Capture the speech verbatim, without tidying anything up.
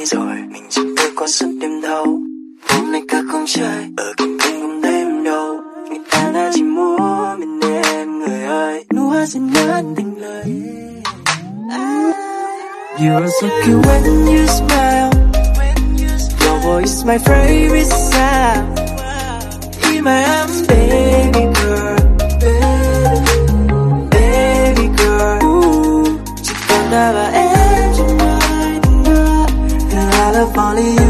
rồi, mình chỉ bước qua suốt đêm thâu. Hôm nay cả không trời, ở cùng anh không thấy em đâu. Người ta đã chỉ muốn mình em người ơi. Nụ hoa sẽ ngát tình lời. You are so cute when you smile. Your voice is my favorite sound. In my arms, baby girl, baby girl. Ooh, chỉ còn ta và em trong đời tình mơ. And I love only you.